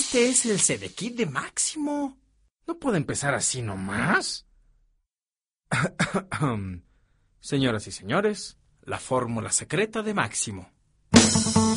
Este es el CD-Kit de Máximo. ¿No puede empezar así nomás? Señoras y señores, la fórmula secreta de Máximo.